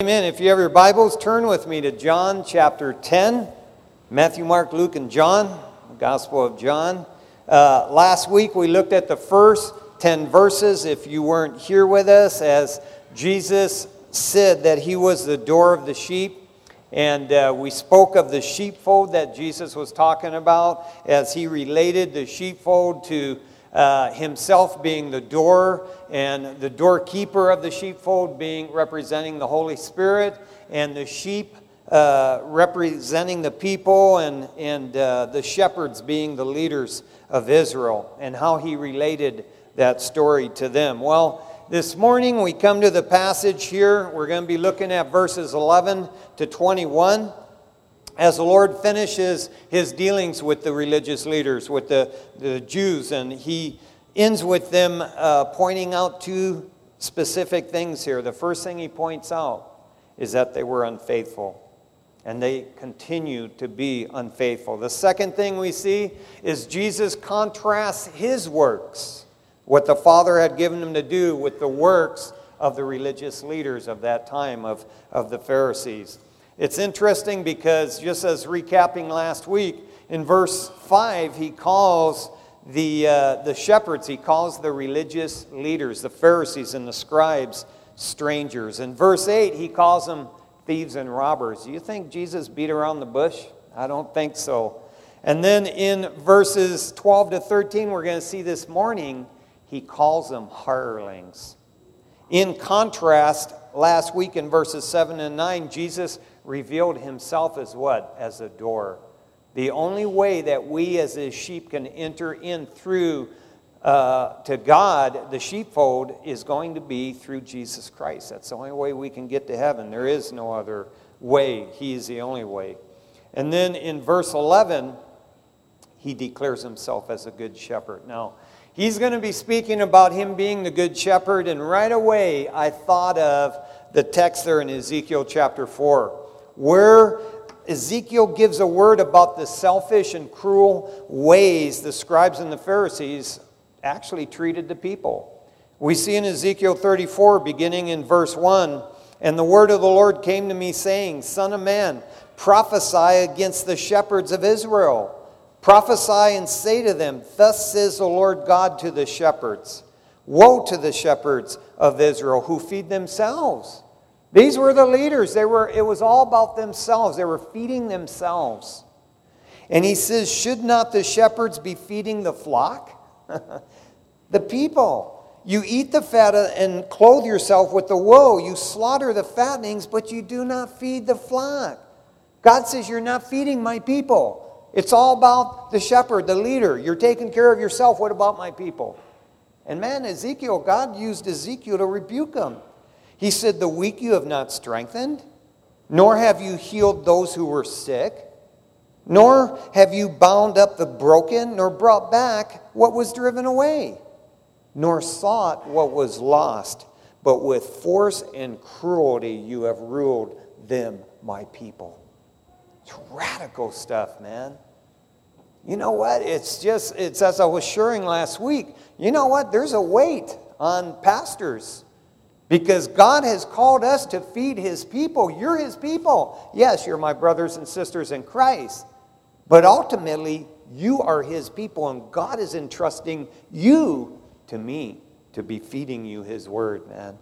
Amen. If you have your Bibles, turn with me to John chapter 10. Matthew, Mark, Luke, and John, the Gospel of John. Last week we looked at the first 10 verses. If you weren't here with us, as Jesus said that he was the door of the sheep. And we spoke of the sheepfold that Jesus was talking about as he related the sheepfold to himself being the door, and the doorkeeper of the sheepfold being representing the Holy Spirit, and the sheep representing the people, and the shepherds being the leaders of Israel, and how he related that story to them. Well, this morning we come to the passage here. We're going to be looking at verses 11 to 21. As the Lord finishes his dealings with the religious leaders, with the Jews, and he ends with them pointing out two specific things here. The first thing he points out is that they were unfaithful, and they continue to be unfaithful. The second thing we see is Jesus contrasts his works, what the Father had given him to do, with the works of the religious leaders of that time, of the Pharisees. It's interesting because, just as recapping last week, in verse 5, he calls the shepherds, he calls the religious leaders, the Pharisees and the scribes, strangers. In verse 8, he calls them thieves and robbers. Do you think Jesus beat around the bush? I don't think so. And then in verses 12 to 13, we're going to see this morning, he calls them hirelings. In contrast, last week in verses 7 and 9, Jesus revealed himself as what? As a door. The only way that we as his sheep can enter in through to God, the sheepfold, is going to be through Jesus Christ. That's the only way we can get to heaven. There is no other way. He is the only way. And then in verse 11, he declares himself as a good shepherd. Now, he's going to be speaking about him being the good shepherd, and right away I thought of the text there in Ezekiel chapter 4, where Ezekiel gives a word about the selfish and cruel ways the scribes and the Pharisees actually treated the people. We see in Ezekiel 34, beginning in verse 1, "And the word of the Lord came to me, saying, Son of man, prophesy against the shepherds of Israel. Prophesy and say to them, Thus says the Lord God to the shepherds, Woe to the shepherds of Israel who feed themselves." These were the leaders. It was all about themselves. They were feeding themselves. And he says, "Should not the shepherds be feeding the flock?" The people. "You eat the fat and clothe yourself with the wool. You slaughter the fattenings, but you do not feed the flock." God says, you're not feeding my people. It's all about the shepherd, the leader. You're taking care of yourself. What about my people? And man, Ezekiel, God used Ezekiel to rebuke him. He said, "The weak you have not strengthened, nor have you healed those who were sick, nor have you bound up the broken, nor brought back what was driven away, nor sought what was lost, but with force and cruelty you have ruled them, my people." It's radical stuff, man. You know what? It's as I was sharing last week, you know what? There's a weight on pastors, because God has called us to feed his people. You're his people. Yes, you're my brothers and sisters in Christ. But ultimately, you are his people, and God is entrusting you to me to be feeding you his word, man.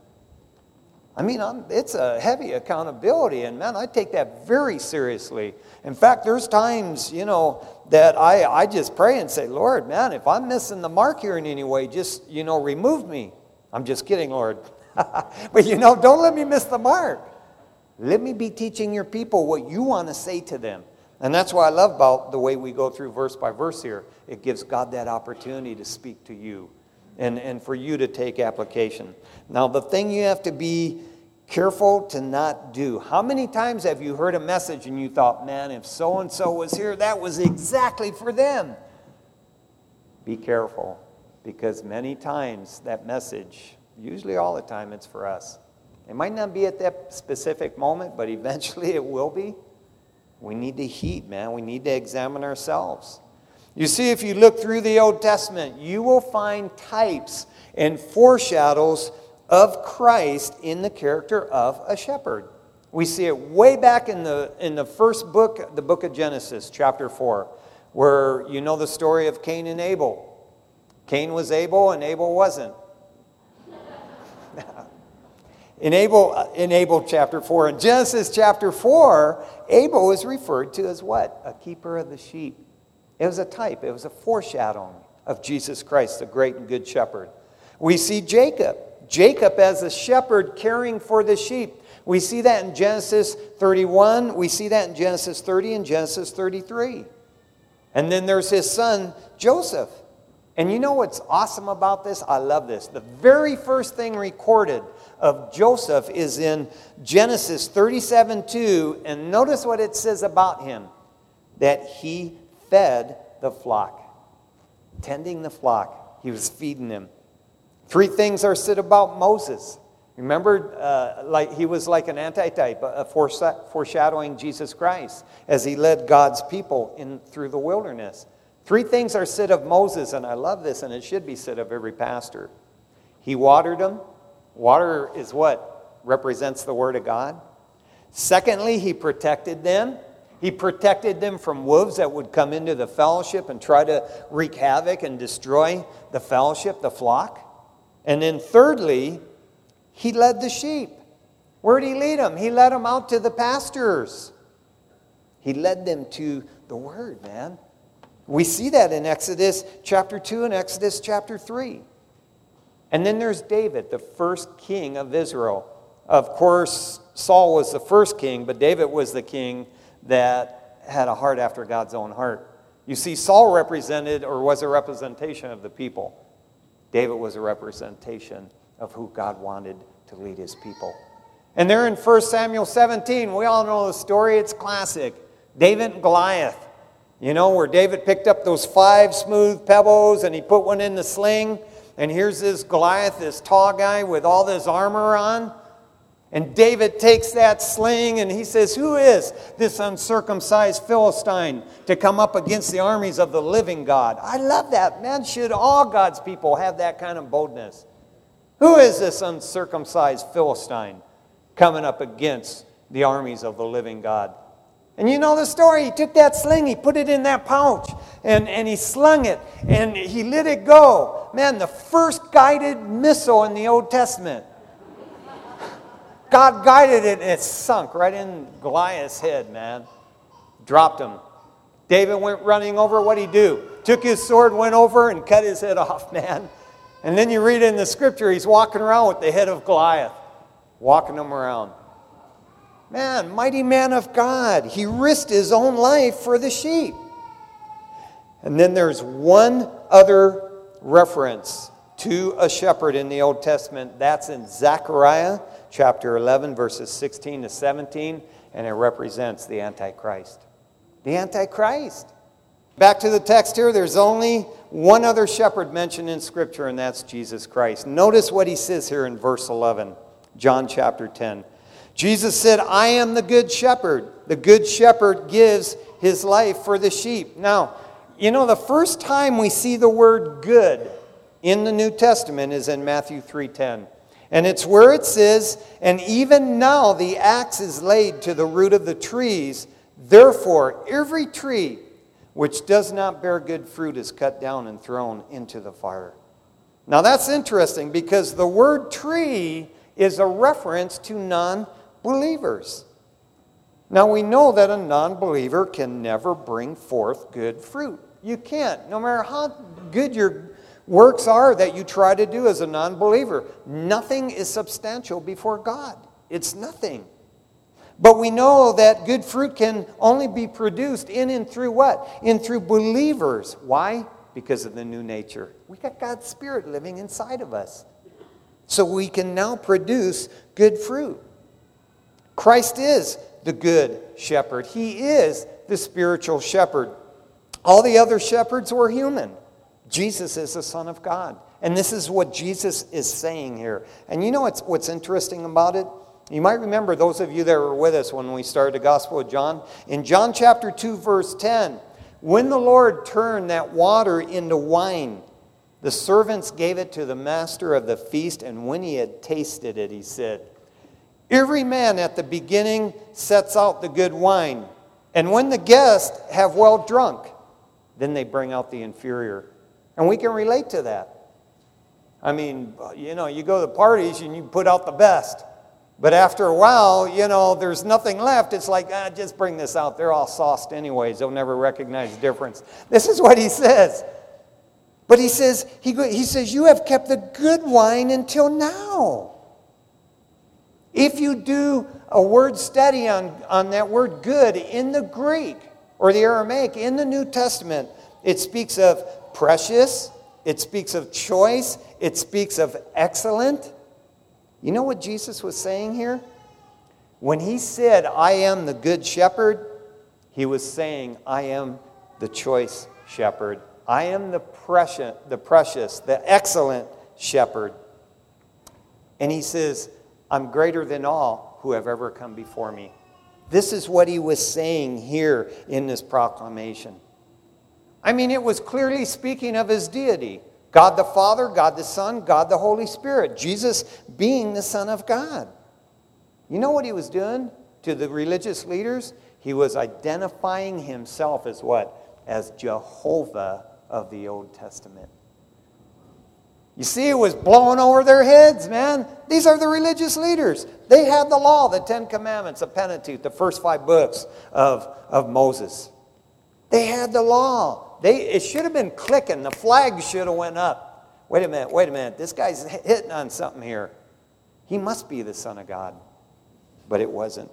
I mean, it's a heavy accountability, and man, I take that very seriously. In fact, there's times, that I just pray and say, "Lord, man, if I'm missing the mark here in any way, just, remove me." I'm just kidding, Lord. But don't let me miss the mark. Let me be teaching your people what you want to say to them. And that's what I love about the way we go through verse by verse here. It gives God that opportunity to speak to you and for you to take application. Now, the thing you have to be careful to not do. How many times have you heard a message and you thought, "Man, if so-and-so was here, that was exactly for them"? Be careful, because many times that message, usually all the time, it's for us. It might not be at that specific moment, but eventually it will be. We need to heed, man. We need to examine ourselves. You see, if you look through the Old Testament, you will find types and foreshadows of Christ in the character of a shepherd. We see it way back in the first book, the book of Genesis, chapter 4, where you know the story of Cain and Abel. Cain was Abel and Abel wasn't. In Abel chapter 4, in Genesis chapter 4, Abel is referred to as what? A keeper of the sheep. It was a type, it was a foreshadowing of Jesus Christ, the great and good shepherd. We see Jacob as a shepherd caring for the sheep. We see that in Genesis 31, we see that in Genesis 30 and Genesis 33. And then there's his son, Joseph. And you know what's awesome about this? I love this. The very first thing recorded of Joseph is in Genesis 37:2, and notice what it says about him, that he fed the flock. Tending the flock. He was feeding them. 3 things are said about Moses. Remember, like he was like an antitype, a foreshadowing Jesus Christ as he led God's people through the wilderness. 3 things are said of Moses, and I love this, and it should be said of every pastor. He watered them. Water is what? Represents the Word of God. Secondly, he protected them. He protected them from wolves that would come into the fellowship and try to wreak havoc and destroy the fellowship, the flock. And then thirdly, he led the sheep. Where did he lead them? He led them out to the pastures. He led them to the Word, man. We see that in Exodus chapter 2 and Exodus chapter 3. And then there's David, the first king of Israel. Of course, Saul was the first king, but David was the king that had a heart after God's own heart. You see, Saul represented or was a representation of the people. David was a representation of who God wanted to lead his people. And there in 1 Samuel 17, we all know the story. It's classic. David and Goliath. You know, where David picked up those 5 smooth pebbles and he put one in the sling. And here's this Goliath, this tall guy with all this armor on. And David takes that sling and he says, who is this uncircumcised Philistine to come up against the armies of the living God? I love that, man. Should all God's people have that kind of boldness? Who is this uncircumcised Philistine coming up against the armies of the living God? And you know the story. He took that sling, he put it in that pouch, and he slung it, and he let it go. Man, the first guided missile in the Old Testament. God guided it, and it sunk right in Goliath's head, man. Dropped him. David went running over. What'd he do? Took his sword, went over, and cut his head off, man. And then you read in the scripture, he's walking around with the head of Goliath. Walking him around. Man, mighty man of God. He risked his own life for the sheep. And then there's one other reference to a shepherd in the Old Testament. That's in Zechariah chapter 11, verses 16 to 17. And it represents the Antichrist. The Antichrist. Back to the text here. There's only one other shepherd mentioned in Scripture, and that's Jesus Christ. Notice what he says here in verse 11. John chapter 10. Jesus said, I am the good shepherd. The good shepherd gives his life for the sheep. Now, you know, the first time we see the word good in the New Testament is in Matthew 3:10. And it's where it says, and even now the axe is laid to the root of the trees. Therefore, every tree which does not bear good fruit is cut down and thrown into the fire. Now that's interesting because the word tree is a reference to non-believers. Now we know that a non-believer can never bring forth good fruit. You can't, no matter how good your works are that you try to do as a non-believer. Nothing is substantial before God. It's nothing. But we know that good fruit can only be produced in and through what? In through believers. Why? Because of the new nature. We got God's Spirit living inside of us. So we can now produce good fruit. Christ is the good shepherd. He is the spiritual shepherd. All the other shepherds were human. Jesus is the Son of God. And this is what Jesus is saying here. And you know what's interesting about it? You might remember, those of you that were with us when we started the Gospel of John. In John chapter 2, verse 10, when the Lord turned that water into wine, the servants gave it to the master of the feast, and when he had tasted it, he said, Every man at the beginning sets out the good wine, and when the guests have well drunk, then they bring out the inferior. And we can relate to that. I mean, you go to the parties and you put out the best. But after a while, there's nothing left. It's like, just bring this out. They're all sauced anyways. They'll never recognize the difference. This is what he says. But he says, you have kept the good wine until now. If you do a word study on that word good in the Greek or the Aramaic in the New Testament, it speaks of precious, it speaks of choice, it speaks of excellent. You know what Jesus was saying here? When he said, I am the good shepherd, he was saying, I am the choice shepherd. I am the precious, the excellent shepherd. And he says, I'm greater than all who have ever come before me. This is what he was saying here in this proclamation. I mean, it was clearly speaking of his deity. God the Father, God the Son, God the Holy Spirit. Jesus being the Son of God. You know what he was doing to the religious leaders? He was identifying himself as what? As Jehovah of the Old Testament. You see, it was blowing over their heads, man. These are the religious leaders. They had the law, the Ten Commandments, the Pentateuch, the first 5 books of Moses. They had the law. It should have been clicking. The flag should have went up. Wait a minute. This guy's hitting on something here. He must be the Son of God. But it wasn't.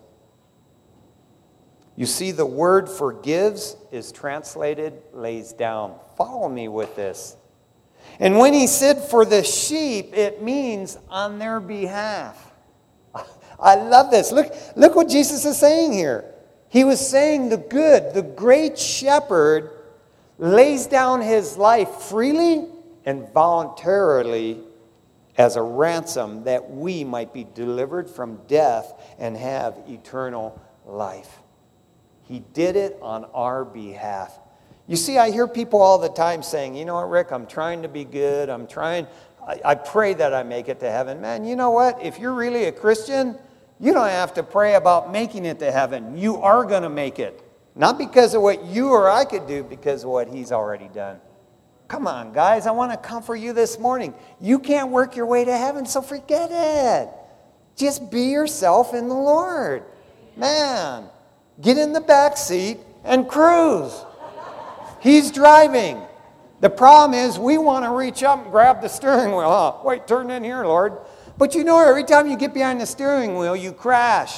You see, the word forgives is translated lays down. Follow me with this. And when he said for the sheep, it means on their behalf. I love this. Look what Jesus is saying here. He was saying the great shepherd lays down his life freely and voluntarily as a ransom that we might be delivered from death and have eternal life. He did it on our behalf. You see, I hear people all the time saying, you know what, Rick, I'm trying to be good. I pray that I make it to heaven. Man, you know what? If you're really a Christian, you don't have to pray about making it to heaven. You are going to make it. Not because of what you or I could do, because of what he's already done. Come on, guys, I want to comfort you this morning. You can't work your way to heaven, so forget it. Just be yourself in the Lord. Man, get in the back seat and cruise. He's driving. The problem is we want to reach up and grab the steering wheel. Oh, wait, turn in here, Lord. But every time you get behind the steering wheel, you crash.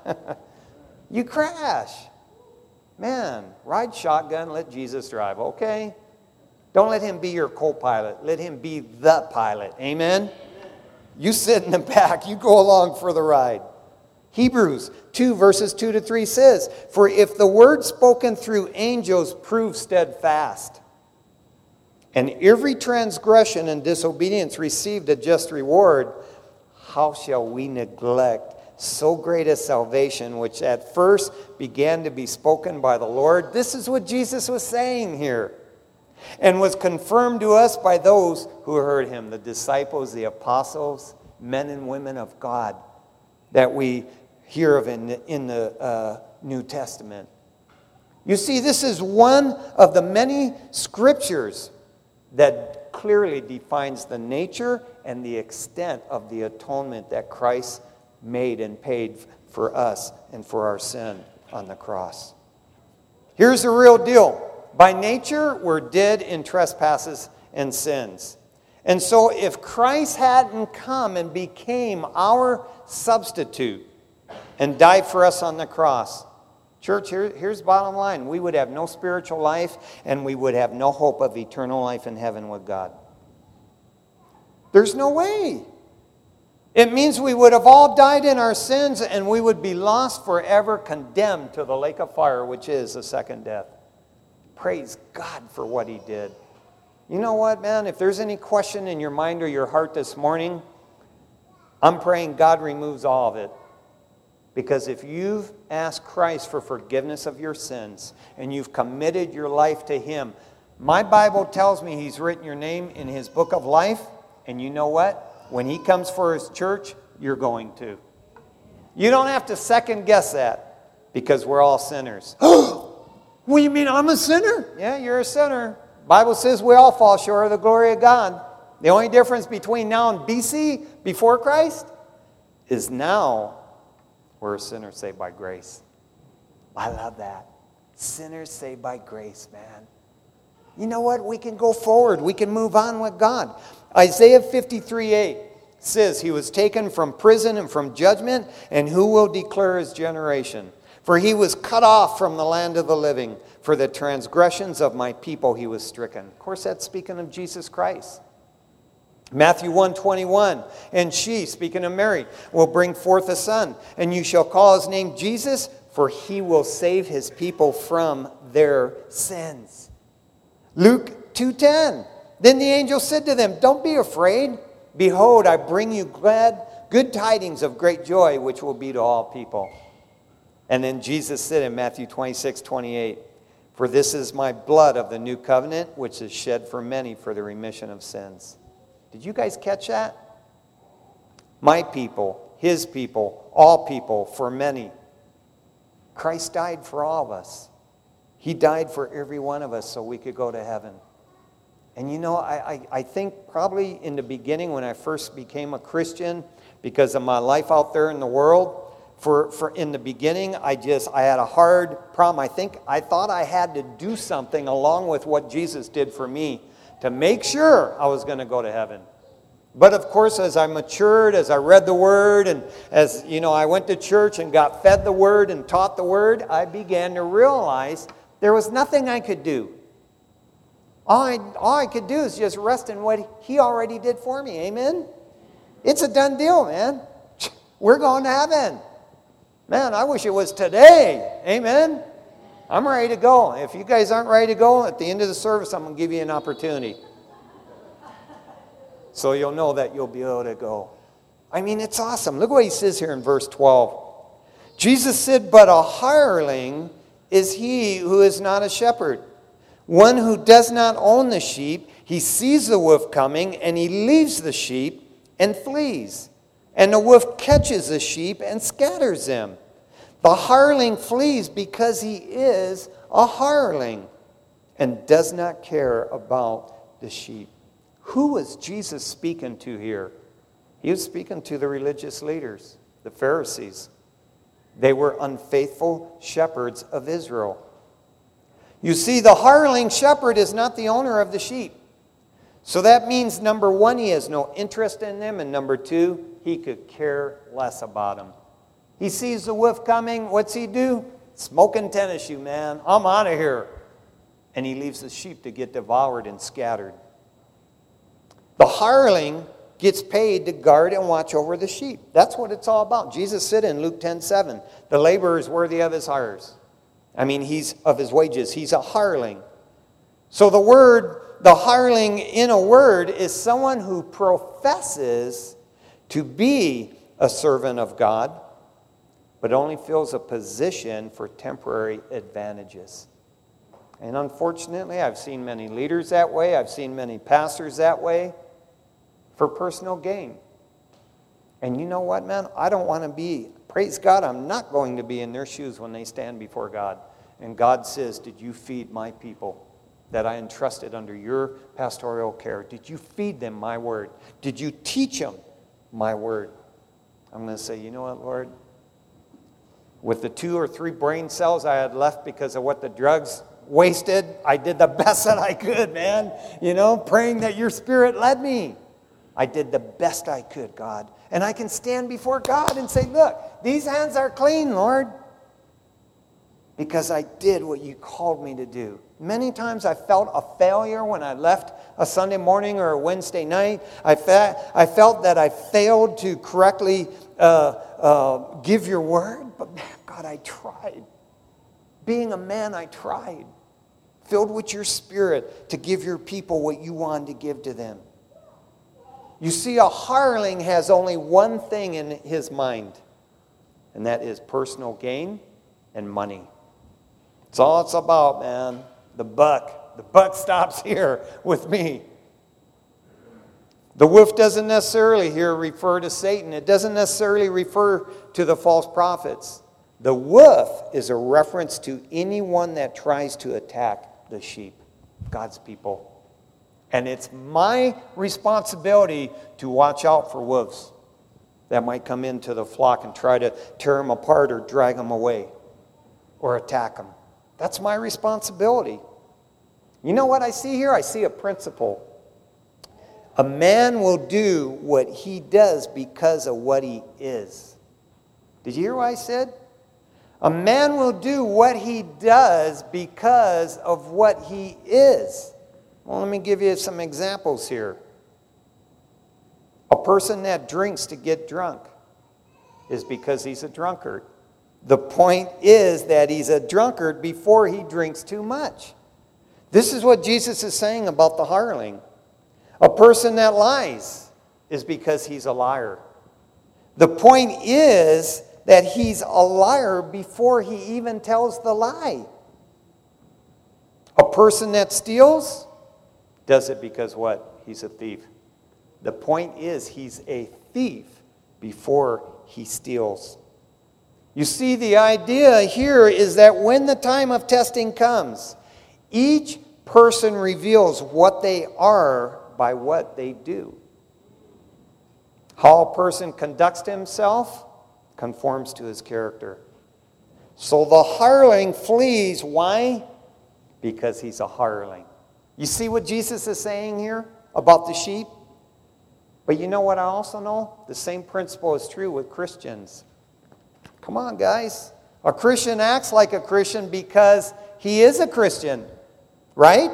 You crash. Man, ride shotgun, let Jesus drive, okay? Don't let him be your co-pilot. Let him be the pilot. Amen? You sit in the back. You go along for the ride. Hebrews 2 verses 2 to 3 says, for if the word spoken through angels proves steadfast, and every transgression and disobedience received a just reward, how shall we neglect so great a salvation, which at first began to be spoken by the Lord? This is what Jesus was saying here, and was confirmed to us by those who heard him, the disciples, the apostles, men and women of God that we hear of in the New Testament. You see, this is one of the many scriptures that clearly defines the nature and the extent of the atonement that Christ made and paid for us and for our sin on the cross. Here's the real deal. By nature, we're dead in trespasses and sins. And so if Christ hadn't come and became our substitute and died for us on the cross, church, here's the bottom line. We would have no spiritual life, and we would have no hope of eternal life in heaven with God. There's no way. It means we would have all died in our sins, and we would be lost forever, condemned to the lake of fire, which is the second death. Praise God for what he did. You know what, man? If there's any question in your mind or your heart this morning, I'm praying God removes all of it. Because if you've asked Christ for forgiveness of your sins and you've committed your life to him, my Bible tells me he's written your name in his book of life. And you know what? When he comes for his church, you're going to. You don't have to second guess that because we're all sinners. What do you mean I'm a sinner? Yeah, you're a sinner. Bible says we all fall short of the glory of God. The only difference between now and BC, before Christ, is now we're a sinner saved by grace. I love that. Sinners saved by grace, man. You know what? We can go forward. We can move on with God. Isaiah 53:8 says, He was taken from prison and from judgment, and who will declare His generation? For He was cut off from the land of the living. For the transgressions of my people He was stricken. Of course, that's speaking of Jesus Christ. Matthew 1:21, and she, speaking of Mary, will bring forth a son, and you shall call his name Jesus, for he will save his people from their sins. Luke 2:10, then the angel said to them, don't be afraid. Behold, I bring you good tidings of great joy, which will be to all people. And then Jesus said in Matthew 26:28, for this is my blood of the new covenant, which is shed for many for the remission of sins. Did you guys catch that? My people, His people, all people, for many. Christ died for all of us. He died for every one of us so we could go to heaven. And you know, I think probably in the beginning when I first became a Christian, because of my life out there in the world, for in the beginning, I had a hard problem. I thought I had to do something along with what Jesus did for me to make sure I was going to go to heaven. But of course, as I matured, as I read the Word, and as you know, I went to church and got fed the Word and taught the Word, I began to realize there was nothing I could do. All I could do is just rest in what He already did for me. Amen? It's a done deal, man. We're going to heaven. Man, I wish it was today. Amen? I'm ready to go. If you guys aren't ready to go, at the end of the service, I'm going to give you an opportunity. So you'll know that you'll be able to go. I mean, it's awesome. Look what He says here in verse 12. Jesus said, but a hireling is he who is not a shepherd. One who does not own the sheep, he sees the wolf coming, and he leaves the sheep and flees. And the wolf catches the sheep and scatters them. The hireling flees because he is a hireling and does not care about the sheep. Who was Jesus speaking to here? He was speaking to the religious leaders, the Pharisees. They were unfaithful shepherds of Israel. You see, the hireling shepherd is not the owner of the sheep. So that means, number one, he has no interest in them, and number two, he could care less about them. He sees the wolf coming. What's he do? Smoking tennis shoe, man. I'm out of here. And he leaves the sheep to get devoured and scattered. The hireling gets paid to guard and watch over the sheep. That's what it's all about. Jesus said in Luke 10:7, the laborer is worthy of his hires. He's of his wages. He's a hireling. So the hireling in a word is someone who professes to be a servant of God, but only fills a position for temporary advantages. And unfortunately, I've seen many leaders that way. I've seen many pastors that way for personal gain. And you know what, man? I don't want to be, praise God, I'm not going to be in their shoes when they stand before God. And God says, did you feed my people that I entrusted under your pastoral care? Did you feed them my word? Did you teach them my word? I'm going to say, you know what, Lord? With the 2 or 3 brain cells I had left because of what the drugs wasted, I did the best that I could, man. Praying that your Spirit led me. I did the best I could, God. And I can stand before God and say, look, these hands are clean, Lord. Because I did what you called me to do. Many times I felt a failure when I left a Sunday morning or a Wednesday night. I felt that I failed to correctly give your word. But man, God, I tried. Being a man, I tried. Filled with your Spirit to give your people what you wanted to give to them. You see, a hireling has only one thing in his mind, and that is personal gain and money. It's all it's about, man. The buck stops here with me. The wolf doesn't necessarily here refer to Satan. It doesn't necessarily refer to the false prophets. The wolf is a reference to anyone that tries to attack the sheep, God's people. And it's my responsibility to watch out for wolves that might come into the flock and try to tear them apart or drag them away or attack them. That's my responsibility. You know what I see here? I see a principle. A man will do what he does because of what he is. Did you hear what I said? A man will do what he does because of what he is. Well, let me give you some examples here. A person that drinks to get drunk is because he's a drunkard. The point is that he's a drunkard before he drinks too much. This is what Jesus is saying about the hireling. A person that lies is because he's a liar. The point is that he's a liar before he even tells the lie. A person that steals does it because what? He's a thief. The point is he's a thief before he steals. You see, the idea here is that when the time of testing comes, each person reveals what they are by what they do. How a person conducts himself conforms to his character. So the hireling flees. Why? Because he's a hireling. You see what Jesus is saying here about the sheep? But you know what I also know? The same principle is true with Christians. Come on, guys. A Christian acts like a Christian because he is a Christian, right?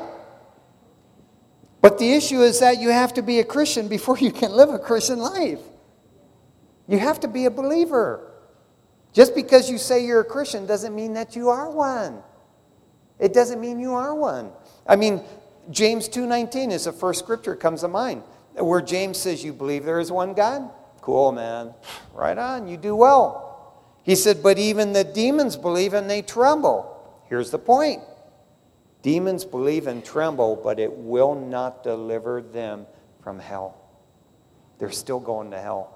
But the issue is that you have to be a Christian before you can live a Christian life. You have to be a believer. Just because you say you're a Christian doesn't mean that you are one. It doesn't mean you are one. I mean, James 2:19 is the first scripture that comes to mind, where James says, you believe there is one God? Cool, man. Right on. You do well. He said, but even the demons believe and they tremble. Here's the point. Demons believe and tremble, but it will not deliver them from hell. They're still going to hell.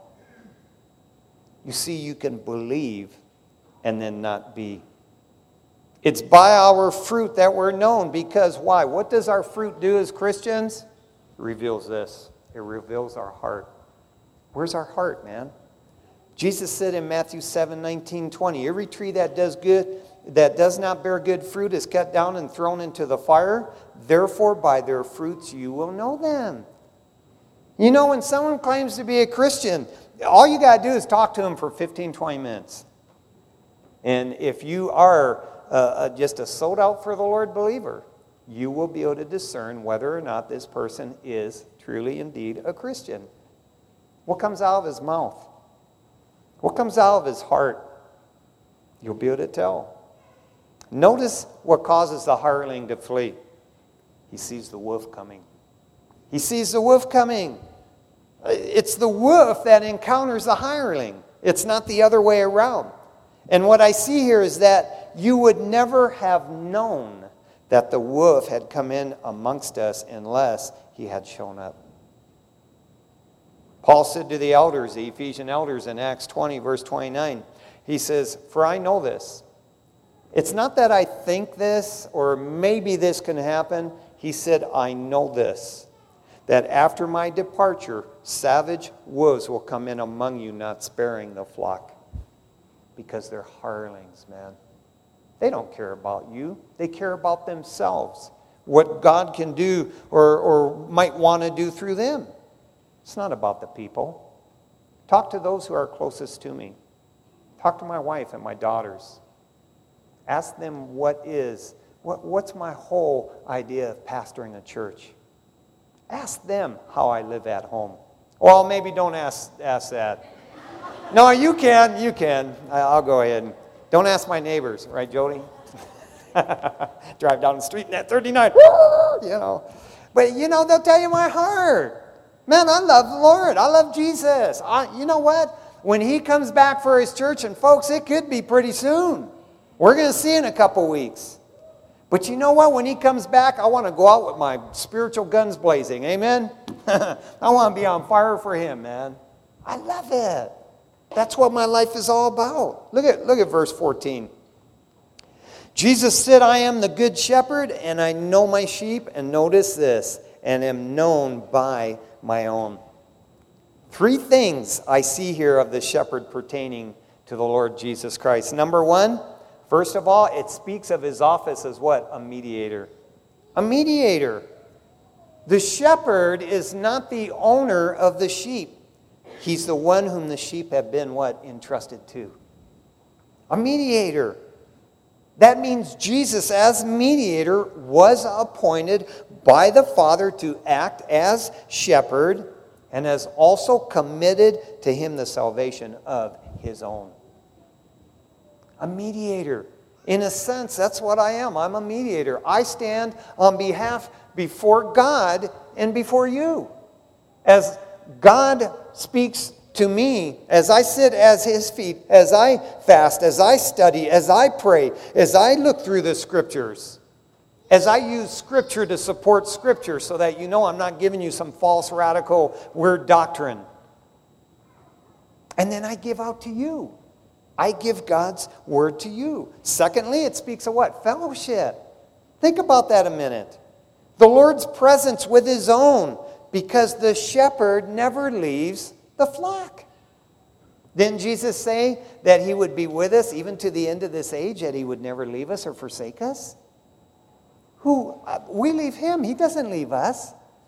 You see, you can believe and then not be. It's by our fruit that we're known. Because why? What does our fruit do as Christians? It reveals this. It reveals our heart. Where's our heart, man? Jesus said in Matthew 7:19-20, every tree that does not bear good fruit is cut down and thrown into the fire. Therefore, by their fruits you will know them. You know, when someone claims to be a Christian, all you got to do is talk to them for 15-20 minutes. And if you are just a sold out for the Lord believer, you will be able to discern whether or not this person is truly indeed a Christian. What comes out of his mouth? What comes out of his heart? You'll be able to tell. Notice what causes the hireling to flee. He sees the wolf coming. He sees the wolf coming. It's the wolf that encounters the hireling. It's not the other way around. And what I see here is that you would never have known that the wolf had come in amongst us unless he had shown up. Paul said to the elders, the Ephesian elders in Acts 20, verse 29, he says, for I know this. It's not that I think this or maybe this can happen. He said, I know this, that after my departure, savage wolves will come in among you, not sparing the flock. Because they're hirelings, man. They don't care about you. They care about themselves. What God can do or might want to do through them. It's not about the people. Talk to those who are closest to me. Talk to my wife and my daughters. Ask them what's my whole idea of pastoring a church. Ask them how I live at home. Well, maybe don't ask that. No, you can. I'll go ahead. Don't ask my neighbors, right, Jody? Drive down the street in that 39, you know. But, they'll tell you my heart. Man, I love the Lord. I love Jesus. You know what? When he comes back for his church, and folks, it could be pretty soon. We're going to see in a couple weeks. But you know what? When he comes back, I want to go out with my spiritual guns blazing. Amen? I want to be on fire for him, man. I love it. That's what my life is all about. Look at verse 14. Jesus said, I am the good shepherd, and I know my sheep, and notice this, and am known by my own. 3 things I see here of the shepherd pertaining to the Lord Jesus Christ. Number 1, first of all, it speaks of his office as what? A mediator. A mediator. The shepherd is not the owner of the sheep. He's the one whom the sheep have been what? Entrusted to. A mediator. That means Jesus, as mediator, was appointed by the Father to act as shepherd and has also committed to him the salvation of his own. A mediator. In a sense, that's what I am. I'm a mediator. I stand on behalf before God and before you. As God speaks to me, as I sit at his feet, as I fast, as I study, as I pray, as I look through the scriptures, as I use scripture to support scripture so that you know I'm not giving you some false radical weird doctrine. And then I give out to you. I give God's word to you. Secondly, it speaks of what? Fellowship. Think about that a minute. The Lord's presence with his own, because the shepherd never leaves the flock. Didn't Jesus say that he would be with us even to the end of this age, that he would never leave us or forsake us? We leave him. He doesn't leave us.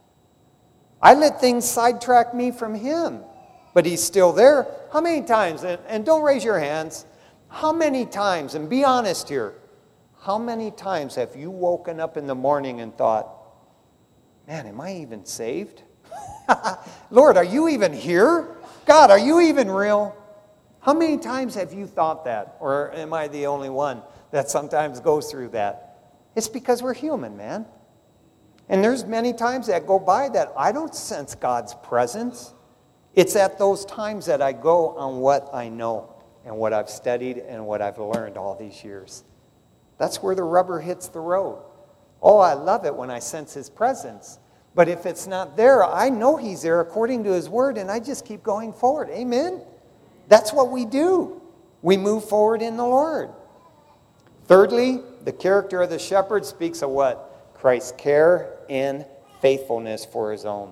I let things sidetrack me from him, but he's still there. How many times, and don't raise your hands, how many times, and be honest here, how many times have you woken up in the morning and thought, man, am I even saved? Lord, are you even here? God, are you even real? How many times have you thought that? Or am I the only one that sometimes goes through that? It's because we're human, man. And there's many times that go by that I don't sense God's presence. It's at those times that I go on what I know and what I've studied and what I've learned all these years. That's where the rubber hits the road. Oh, I love it when I sense his presence. But if it's not there, I know he's there according to his word, and I just keep going forward. Amen? That's what we do. We move forward in the Lord. Thirdly, the character of the shepherd speaks of what? Christ's care and faithfulness for his own.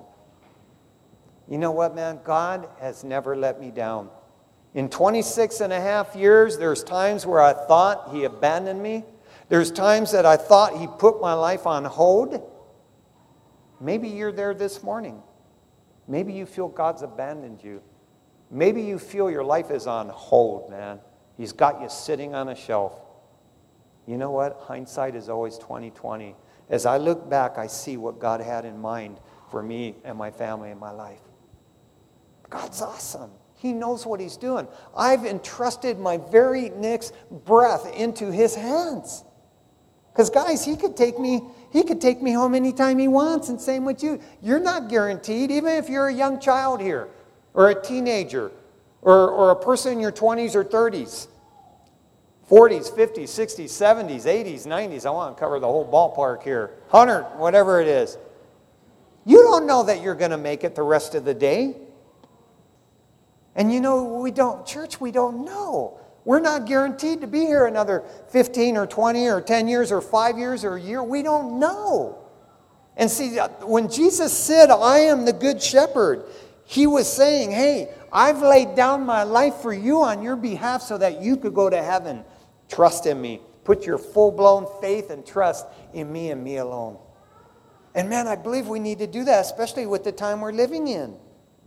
You know what, man? God has never let me down. In 26 and a half years, there's times where I thought he abandoned me. There's times that I thought he put my life on hold. Maybe you're there this morning. Maybe you feel God's abandoned you. Maybe you feel your life is on hold, man. He's got you sitting on a shelf. You know what? Hindsight is always 20/20. As I look back, I see what God had in mind for me and my family and my life. God's awesome. He knows what he's doing. I've entrusted my very next breath into his hands. Because guys, he could take me home anytime he wants, and same with you. You're not guaranteed, even if you're a young child here, or a teenager, or a person in your 20s or 30s, 40s, 50s, 60s, 70s, 80s, 90s. I want to cover the whole ballpark here. 100, whatever it is. You don't know that you're going to make it the rest of the day. And you know, we don't know. We're not guaranteed to be here another 15 or 20 or 10 years or 5 years or a year. We don't know. And see, when Jesus said, I am the good shepherd, he was saying, hey, I've laid down my life for you on your behalf so that you could go to heaven. Trust in me. Put your full-blown faith and trust in me and me alone. And man, I believe we need to do that, especially with the time we're living in.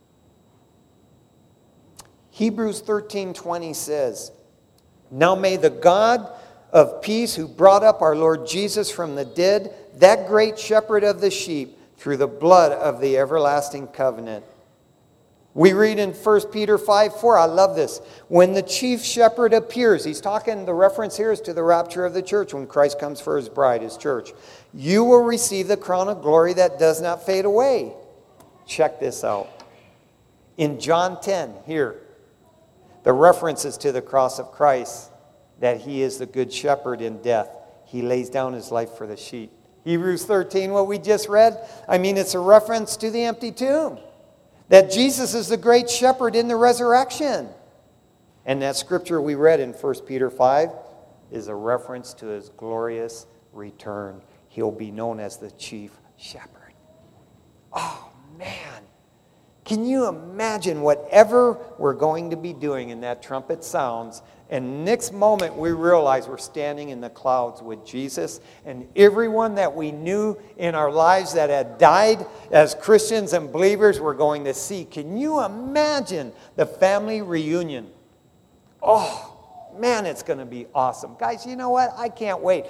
Hebrews 13:20 says, now may the God of peace, who brought up our Lord Jesus from the dead, that great shepherd of the sheep, through the blood of the everlasting covenant. We read in 1 Peter 5:4, I love this. When the chief shepherd appears, he's talking, the reference here is to the rapture of the church, when Christ comes for his bride, his church. You will receive the crown of glory that does not fade away. Check this out. In John 10, here, the references to the cross of Christ, that he is the good shepherd in death. He lays down his life for the sheep. Hebrews 13, what we just read, it's a reference to the empty tomb. That Jesus is the great shepherd in the resurrection. And that scripture we read in 1 Peter 5 is a reference to his glorious return. He'll be known as the chief shepherd. Oh, man. Can you imagine whatever we're going to be doing in that trumpet sounds, and next moment we realize we're standing in the clouds with Jesus, and everyone that we knew in our lives that had died as Christians and believers we're going to see. Can you imagine the family reunion? Oh, man, it's going to be awesome. Guys, you know what? I can't wait.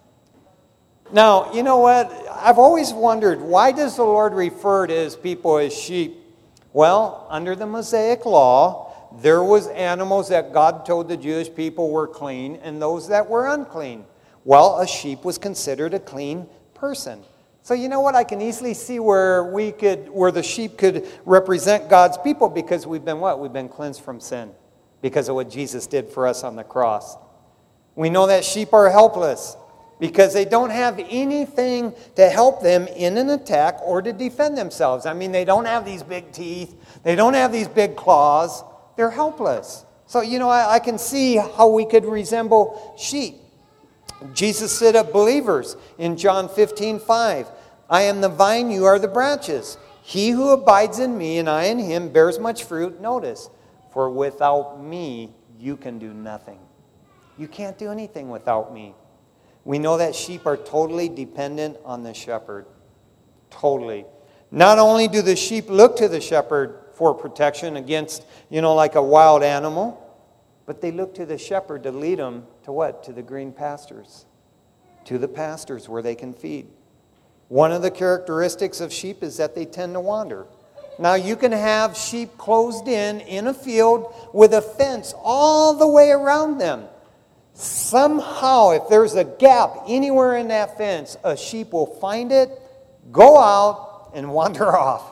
Now, you know what? I've always wondered, why does the Lord refer to his people as sheep? Well, under the Mosaic law, there was animals that God told the Jewish people were clean and those that were unclean. Well, a sheep was considered a clean person. So you know what? I can easily see where the sheep could represent God's people because we've been what? We've been cleansed from sin because of what Jesus did for us on the cross. We know that sheep are helpless because they don't have anything to help them in an attack or to defend themselves. They don't have these big teeth. They don't have these big claws. They're helpless. So, I can see how we could resemble sheep. Jesus said of believers in John 15:5, I am the vine, you are the branches. He who abides in me and I in him bears much fruit. Notice, for without me you can do nothing. You can't do anything without me. We know that sheep are totally dependent on the shepherd. Totally. Not only do the sheep look to the shepherd for protection against, like a wild animal, but they look to the shepherd to lead them to what? To the green pastures. To the pastures where they can feed. One of the characteristics of sheep is that they tend to wander. Now you can have sheep closed in a field with a fence all the way around them. Somehow, if there's a gap anywhere in that fence, a sheep will find it, go out, and wander off.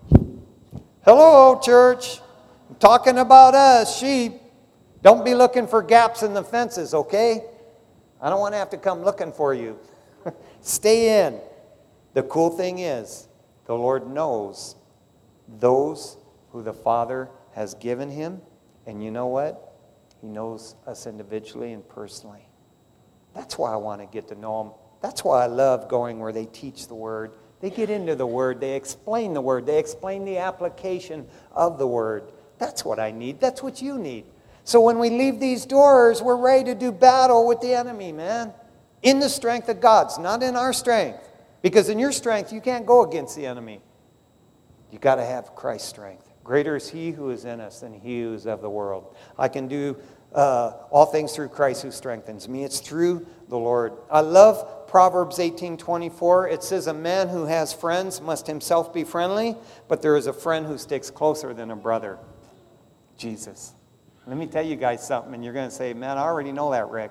Hello, church. I'm talking about us, sheep. Don't be looking for gaps in the fences, okay? I don't want to have to come looking for you. Stay in. The cool thing is, the Lord knows those who the Father has given him, and you know what? He knows us individually and personally. That's why I want to get to know him. That's why I love going where they teach the Word. They get into the Word. They explain the Word. They explain the application of the Word. That's what I need. That's what you need. So when we leave these doors, we're ready to do battle with the enemy, man. In the strength of God's, not in our strength. Because in your strength, you can't go against the enemy. You got to have Christ's strength. Greater is he who is in us than he who is of the world. I can do all things through Christ who strengthens me. It's through the Lord. I love Proverbs 18:24. It says, a man who has friends must himself be friendly, but there is a friend who sticks closer than a brother. Jesus. Let me tell you guys something, and you're going to say, man, I already know that, Rick.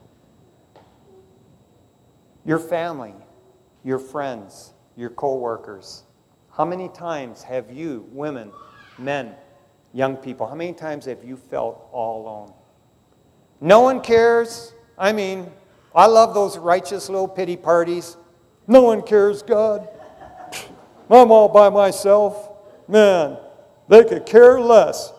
Your family, your friends, your co-workers. How many times have you, women, men, young people, how many times have you felt all alone? No one cares. I love those righteous little pity parties. No one cares, God. I'm all by myself. Man, they could care less.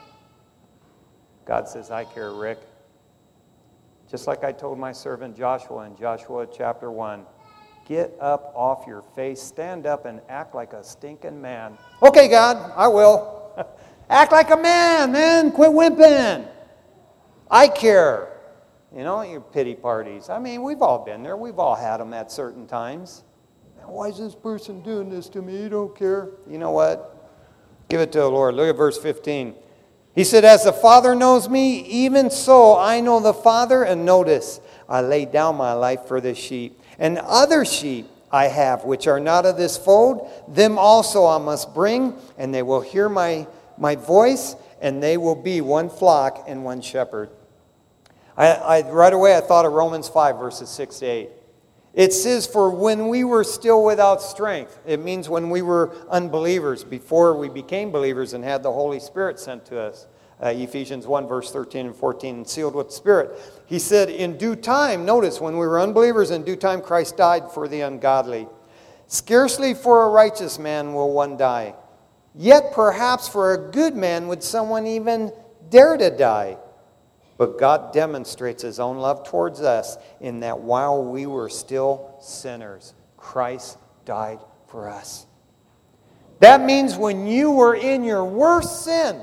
God says, I care, Rick. Just like I told my servant Joshua in Joshua chapter 1. Get up off your face, stand up, and act like a stinking man. Okay, God, I will. Act like a man. Quit wimping. I care. Your pity parties. We've all been there. We've all had them at certain times. Why is this person doing this to me? You don't care. You know what? Give it to the Lord. Look at verse 15. He said, as the Father knows me, even so I know the Father. And notice, I lay down my life for the sheep. And other sheep I have, which are not of this fold, them also I must bring, and they will hear my voice, and they will be one flock and one shepherd. Right away I thought of Romans 5, verses 6 to 8. It says, for when we were still without strength, it means when we were unbelievers, before we became believers and had the Holy Spirit sent to us. Ephesians 1, verse 13 and 14, and sealed with the Spirit. He said, in due time, notice, when we were unbelievers, in due time Christ died for the ungodly. Scarcely for a righteous man will one die. Yet perhaps for a good man would someone even dare to die. But God demonstrates his own love towards us in that while we were still sinners, Christ died for us. That means when you were in your worst sin,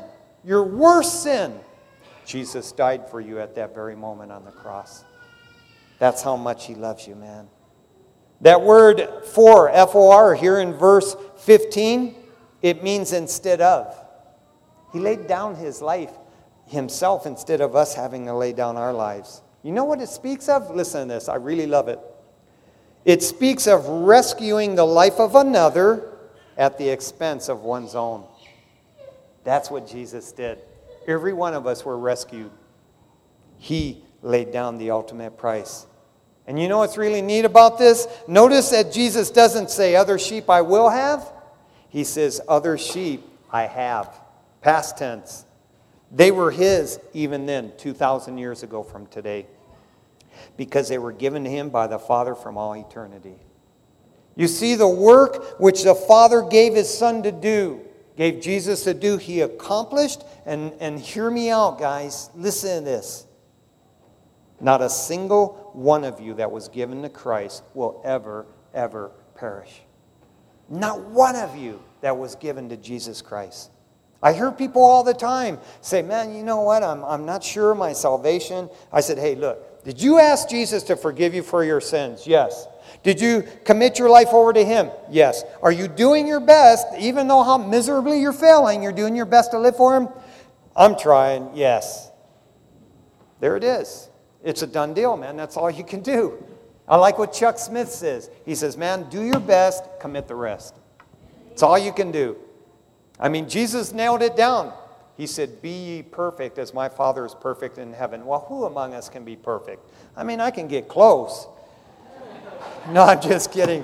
Jesus died for you at that very moment on the cross. That's how much he loves you, man. That word for, F-O-R, here in verse 15, it means instead of. He laid down his life himself instead of us having to lay down our lives. You know what it speaks of? Listen to this. I really love it. It speaks of rescuing the life of another at the expense of one's own. That's what Jesus did. Every one of us were rescued. He laid down the ultimate price. And you know what's really neat about this? Notice that Jesus doesn't say, other sheep I will have. He says, other sheep I have. Past tense. They were his even then, 2,000 years ago from today, because they were given to him by the Father from all eternity. You see, the work which the Father gave his Son to do, gave Jesus to do, he accomplished. And hear me out, guys. Listen to this. Not a single one of you that was given to Christ will ever, ever perish. Not one of you that was given to Jesus Christ. I hear people all the time say, man, you know what? I'm not sure of my salvation. I said, hey, look, did you ask Jesus to forgive you for your sins? Yes. Did you commit your life over to him? Yes. Are you doing your best, even though how miserably you're failing, you're doing your best to live for him? I'm trying, yes. There it is. It's a done deal, man. That's all you can do. I like what Chuck Smith says. He says, man, do your best, commit the rest. It's all you can do. I mean, Jesus nailed it down. He said, be ye perfect as my Father is perfect in heaven. Well, who among us can be perfect? I mean, I can get close. No, I'm just kidding.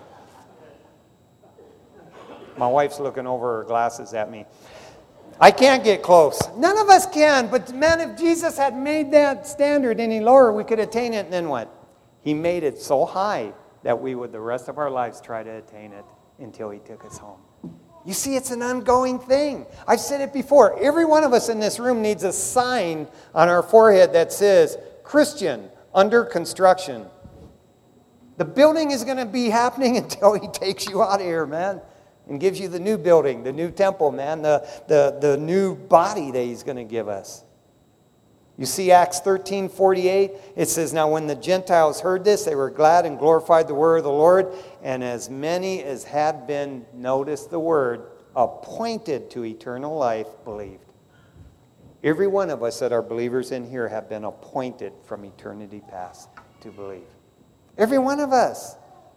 My wife's looking over her glasses at me. I can't get close. None of us can. But man, if Jesus had made that standard any lower, we could attain it. And then what? He made it so high that we would the rest of our lives try to attain it until he took us home. You see, it's an ongoing thing. I've said it before. Every one of us in this room needs a sign on our forehead that says, Christian, under construction. The building is going to be happening until he takes you out of here, man, and gives you the new building, the new temple, man, the new body that he's going to give us. You see Acts 13:48, it says, now when the Gentiles heard this, they were glad and glorified the word of the Lord, and as many as had been, notice the word, appointed to eternal life, believed. Every one of us that are believers in here have been appointed from eternity past to believe. Every one of us.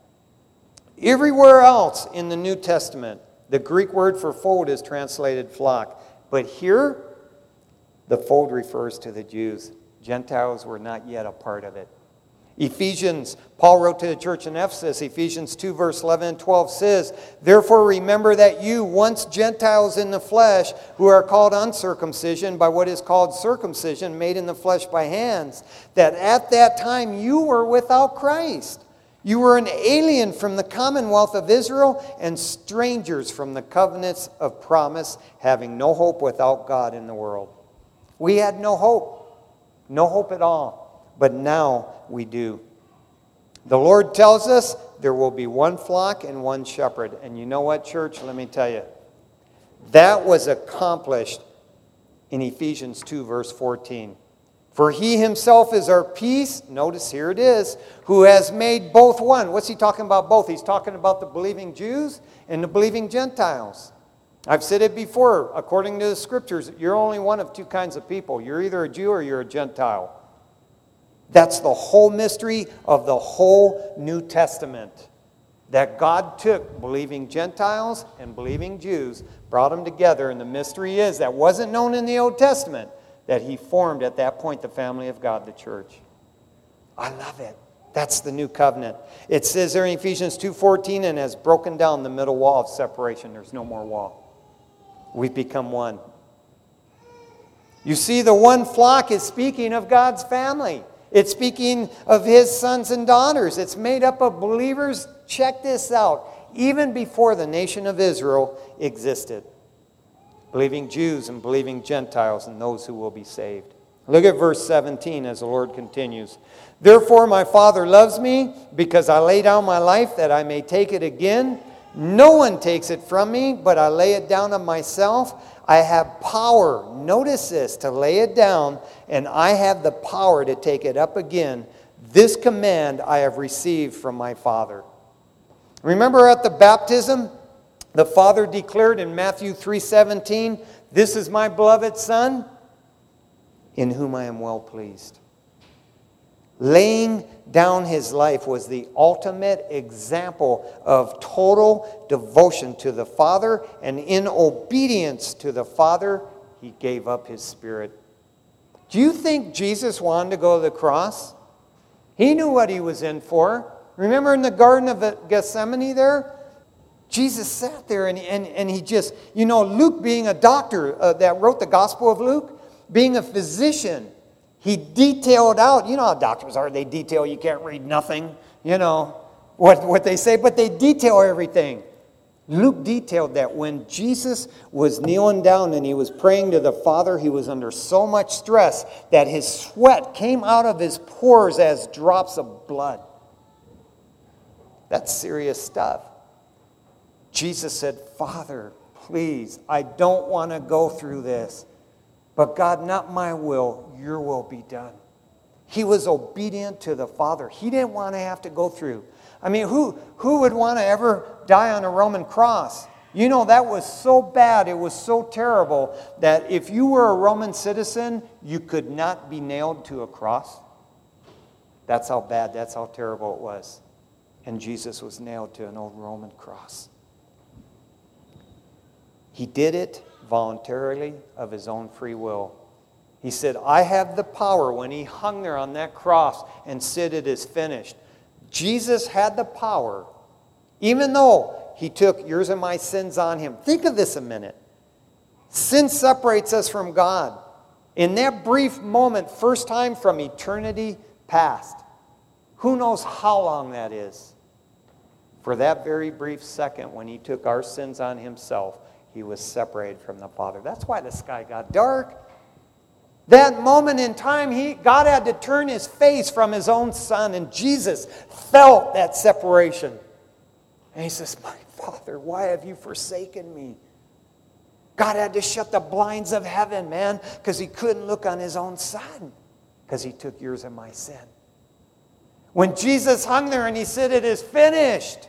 Everywhere else in the New Testament, the Greek word for fold is translated flock. But here, the fold refers to the Jews. Gentiles were not yet a part of it. Ephesians, Paul wrote to the church in Ephesus, Ephesians 2 verse 11 and 12 says, therefore remember that you, once Gentiles in the flesh, who are called uncircumcision by what is called circumcision, made in the flesh by hands, that at that time you were without Christ. You were an alien from the commonwealth of Israel and strangers from the covenants of promise, having no hope without God in the world. We had no hope at all, but now we do. The Lord tells us there will be one flock and one shepherd. And you know what, church? Let me tell you. That was accomplished in Ephesians 2, verse 14. For he himself is our peace, notice here it is, who has made both one. What's he talking about both? He's talking about the believing Jews and the believing Gentiles. I've said it before, according to the scriptures, you're only one of two kinds of people. You're either a Jew or you're a Gentile. That's the whole mystery of the whole New Testament. That God took believing Gentiles and believing Jews, brought them together, and the mystery is that wasn't known in the Old Testament, that he formed at that point the family of God, the church. I love it. That's the new covenant. It says there in Ephesians 2:14, and has broken down the middle wall of separation. There's no more wall. We've become one. You see, the one flock is speaking of God's family. It's speaking of his sons and daughters. It's made up of believers. Check this out. Even before the nation of Israel existed. Believing Jews and believing Gentiles and those who will be saved. Look at verse 17 as the Lord continues. Therefore my Father loves me because I lay down my life that I may take it again. No one takes it from me, but I lay it down of myself. I have power, notice this, to lay it down, and I have the power to take it up again. This command I have received from my Father. Remember at the baptism, the Father declared in Matthew 3:17, this is my beloved Son, in whom I am well pleased. Laying down his life was the ultimate example of total devotion to the Father, and in obedience to the Father, he gave up his spirit. Do you think Jesus wanted to go to the cross? He knew what he was in for. Remember in the Garden of Gethsemane there? Jesus sat there and he just, Luke being a doctor that wrote the Gospel of Luke, being a physician, he detailed out, how doctors are, they detail, you can't read nothing, what they say, but they detail everything. Luke detailed that when Jesus was kneeling down and he was praying to the Father, he was under so much stress that his sweat came out of his pores as drops of blood. That's serious stuff. Jesus said, Father, please, I don't want to go through this. But God, not my will, your will be done. He was obedient to the Father. He didn't want to have to go through. I mean, who would want to ever die on a Roman cross? That was so bad, it was so terrible, that if you were a Roman citizen, you could not be nailed to a cross. That's how bad, that's how terrible it was. And Jesus was nailed to an old Roman cross. He did it voluntarily of his own free will. He said, I have the power. When he hung there on that cross and said it is finished, Jesus had the power, even though he took yours and my sins on him. Think of this a minute. Sin separates us from God. In that brief moment, first time from eternity past, who knows how long that is? For that very brief second when he took our sins on himself, he was separated from the Father. That's why the sky got dark. That moment in time, God had to turn his face from his own Son, and Jesus felt that separation. And he says, my Father, why have you forsaken me? God had to shut the blinds of heaven, man, because he couldn't look on his own Son, because he took yours and my sin. When Jesus hung there and he said, it is finished,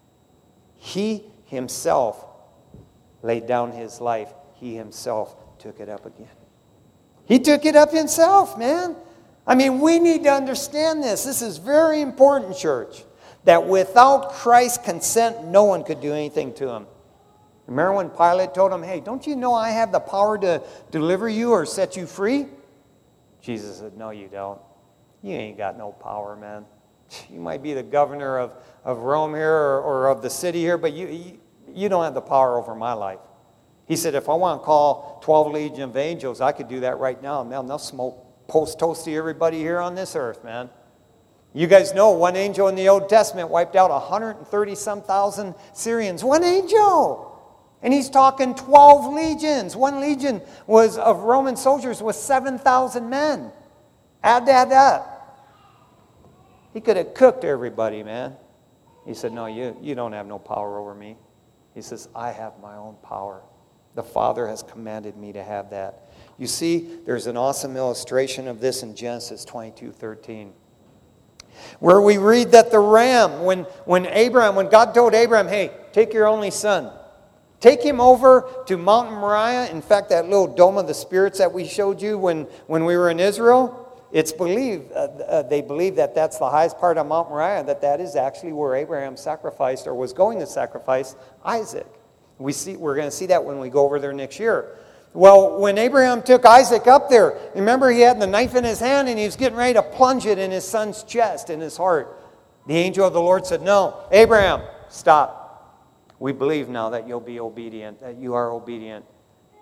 he himself laid down his life. He himself took it up again. He took it up himself, man. I mean, we need to understand this. This is very important, church. That without Christ's consent, no one could do anything to him. Remember when Pilate told him, hey, don't you know I have the power to deliver you or set you free? Jesus said, no, you don't. You ain't got no power, man. You might be the governor of Rome here or of the city here, but you don't have the power over my life. He said, if I want to call 12 legion of angels, I could do that right now. Man, they'll smoke post toast to everybody here on this earth, man. You guys know one angel in the Old Testament wiped out 130-some thousand Syrians. One angel. And he's talking 12 legions. One legion was of Roman soldiers was 7,000 men. Add that up. He could have cooked everybody, man. He said, no, you don't have no power over me. He says, I have my own power. The Father has commanded me to have that. You see, there's an awesome illustration of this in Genesis 22:13. Where we read that the ram, when God told Abraham, hey, take your only son. Take him over to Mount Moriah. In fact, that little dome of the spirits that we showed you when we were in Israel, it's believed, they believe that that's the highest part of Mount Moriah, that is actually where Abraham sacrificed or was going to sacrifice Isaac. We're going to see that when we go over there next year. Well, when Abraham took Isaac up there, remember he had the knife in his hand and he was getting ready to plunge it in his son's chest, in his heart. The angel of the Lord said, no, Abraham, stop. We believe now that you'll be obedient, that you are obedient.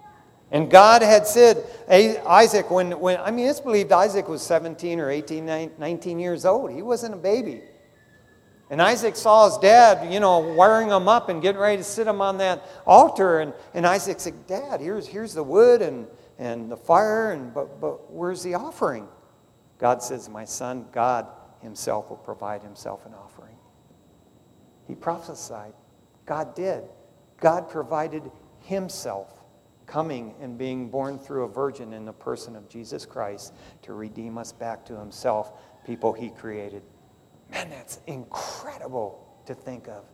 And God had said, Isaac, it's believed Isaac was 17 or 18, 19 years old. He wasn't a baby. And Isaac saw his dad, wiring him up and getting ready to sit him on that altar. And Isaac said, Dad, here's the wood and the fire, but where's the offering? God says, my son, God himself will provide himself an offering. He prophesied. God did. God provided himself, coming and being born through a virgin in the person of Jesus Christ to redeem us back to himself, people he created. Man, that's incredible to think of.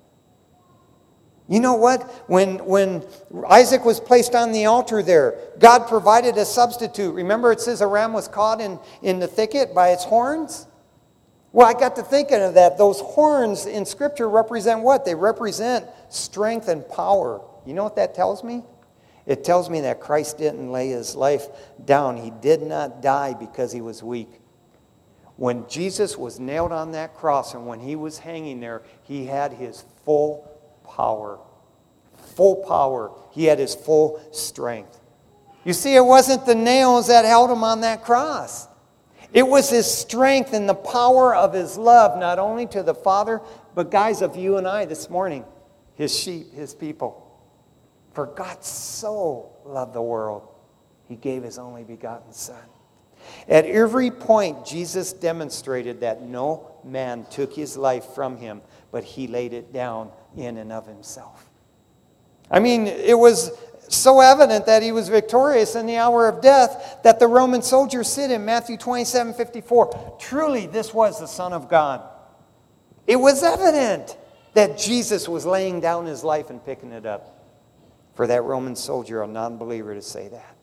You know what? When Isaac was placed on the altar there, God provided a substitute. Remember it says a ram was caught in the thicket by its horns? Well, I got to thinking of that. Those horns in Scripture represent what? They represent strength and power. You know what that tells me? It tells me that Christ didn't lay his life down. He did not die because he was weak. When Jesus was nailed on that cross and when he was hanging there, he had his full power. Full power. He had his full strength. You see, it wasn't the nails that held him on that cross. It was his strength and the power of his love, not only to the Father, but guys, of you and I this morning, his sheep, his people. For God so loved the world, he gave his only begotten Son. At every point, Jesus demonstrated that no man took his life from him, but he laid it down in and of himself. I mean, it was so evident that he was victorious in the hour of death that the Roman soldiers said in Matthew 27:54, truly this was the Son of God. It was evident that Jesus was laying down his life and picking it up. For that Roman soldier, a non-believer, to say that.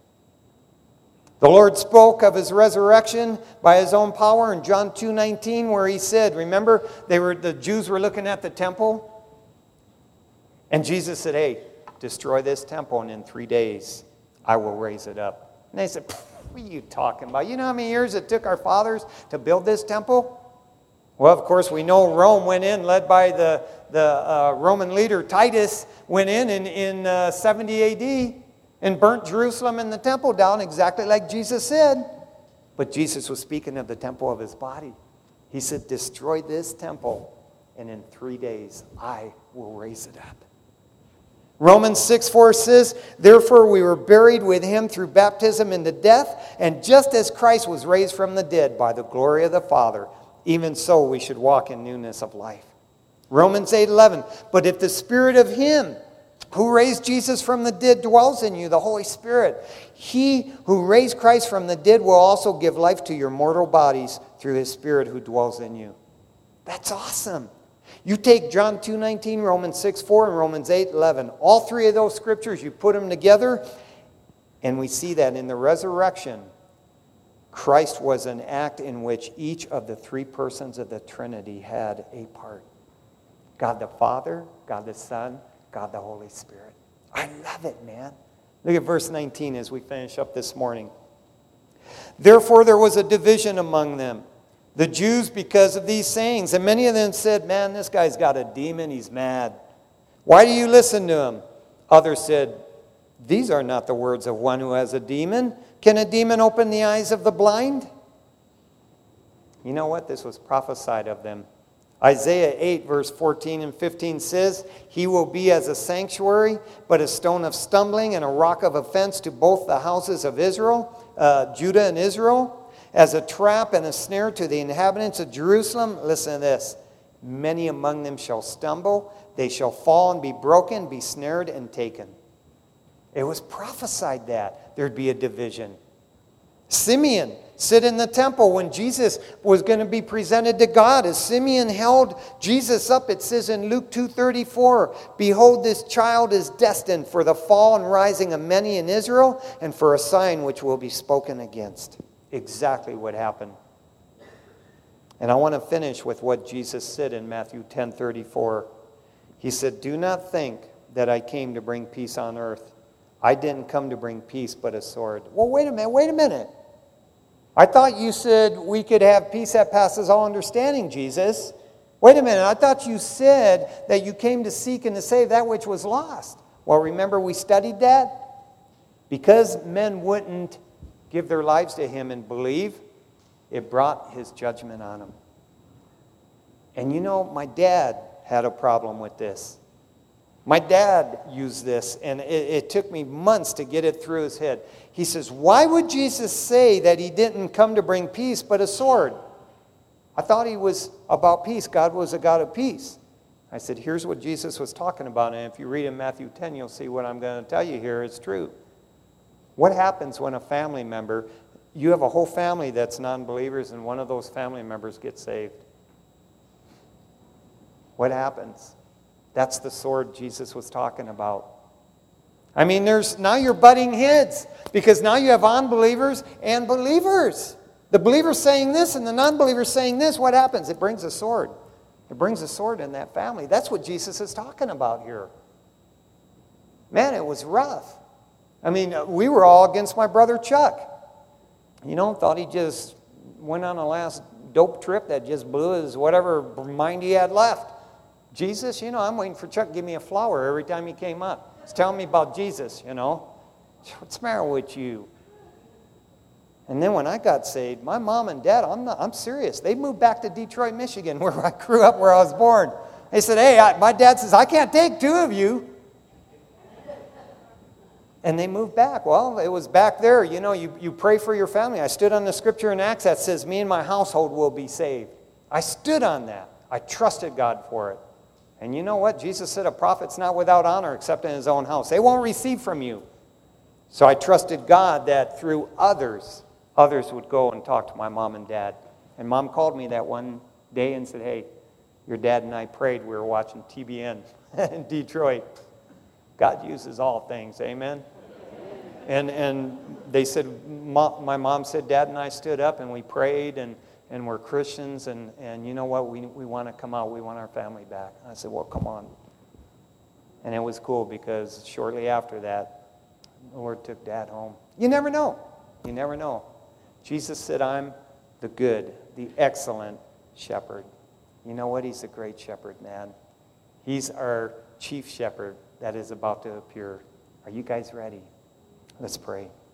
The Lord spoke of his resurrection by his own power in John 2:19, where he said, remember, the Jews were looking at the temple, and Jesus said, hey, destroy this temple, and in 3 days I will raise it up. And they said, what are you talking about? You know how many years it took our fathers to build this temple? Well, of course, we know Rome went in, led by the Roman leader Titus, went in 70 A.D., and burnt Jerusalem and the temple down exactly like Jesus said. But Jesus was speaking of the temple of his body. He said, destroy this temple, and in 3 days I will raise it up. Romans 6:4 says, therefore we were buried with him through baptism into death, and just as Christ was raised from the dead by the glory of the Father, even so we should walk in newness of life. Romans 8:11, but if the Spirit of him who raised Jesus from the dead dwells in you, the Holy Spirit, he who raised Christ from the dead will also give life to your mortal bodies through his Spirit who dwells in you. That's awesome. You take John 2:19, Romans 6:4, and Romans 8:11. All three of those scriptures, you put them together, and we see that in the resurrection, Christ was an act in which each of the three persons of the Trinity had a part. God the Father, God the Son, God the Holy Spirit. I love it, man. Look at verse 19 as we finish up this morning. Therefore there was a division among them, the Jews, because of these sayings. And many of them said, man, this guy's got a demon, he's mad. Why do you listen to him? Others said, these are not the words of one who has a demon. Can a demon open the eyes of the blind? You know what? This was prophesied of them. Isaiah 8, verse 14 and 15 says, he will be as a sanctuary, but a stone of stumbling and a rock of offense to both the houses of Israel, Judah and Israel, as a trap and a snare to the inhabitants of Jerusalem. Listen to this. Many among them shall stumble. They shall fall and be broken, be snared and taken. It was prophesied that there'd be a division. Simeon sit in the temple when Jesus was going to be presented to God. As Simeon held Jesus up, it says in Luke 2:34, behold, this child is destined for the fall and rising of many in Israel, and for a sign which will be spoken against. Exactly what happened. And I want to finish with what Jesus said in Matthew 10:34. He said, do not think that I came to bring peace on earth. I didn't come to bring peace, but a sword. Well, wait a minute. I thought you said we could have peace that passes all understanding, Jesus. Wait a minute. I thought you said that you came to seek and to save that which was lost. Well, remember we studied that? Because men wouldn't give their lives to him and believe, it brought his judgment on them. And you know, my dad had a problem with this. My dad used this, and it took me months to get it through his head. He says, why would Jesus say that he didn't come to bring peace but a sword? I thought he was about peace. God was a God of peace. I said, here's what Jesus was talking about, and if you read in Matthew 10, you'll see what I'm going to tell you here is true. What happens when a family member, you have a whole family that's non-believers, and one of those family members gets saved? What happens? That's the sword Jesus was talking about. I mean, now you're butting heads, because now you have unbelievers and believers. The believers saying this and the non-believers saying this. What happens? It brings a sword. It brings a sword in that family. That's what Jesus is talking about here. Man, it was rough. I mean, we were all against my brother Chuck. You know, thought he just went on a last dope trip that just blew his whatever mind he had left. Jesus, you know, I'm waiting for Chuck to give me a flower every time he came up. He's telling me about Jesus, you know. What's the matter with you? And then when I got saved, my mom and dad, I'm serious. They moved back to Detroit, Michigan, where I grew up, where I was born. They said, hey, my dad says, I can't take two of you. And they moved back. Well, it was back there. You know, you pray for your family. I stood on the scripture in Acts that says, me and my household will be saved. I stood on that. I trusted God for it. And you know what? Jesus said a prophet's not without honor except in his own house. They won't receive from you. So I trusted God that through others would go and talk to my mom and dad. And Mom called me that one day and said, hey, your dad and I prayed. We were watching TBN in Detroit. God uses all things. Amen? And they said, my mom said, Dad and I stood up and we prayed and we're Christians, and you know what, we want to come out, we want our family back. I said, well, come on. And it was cool because shortly after that, the Lord took Dad home. You never know. You never know. Jesus said, I'm the good, the excellent shepherd. You know what? He's a great shepherd, man. He's our chief shepherd that is about to appear. Are you guys ready? Let's pray.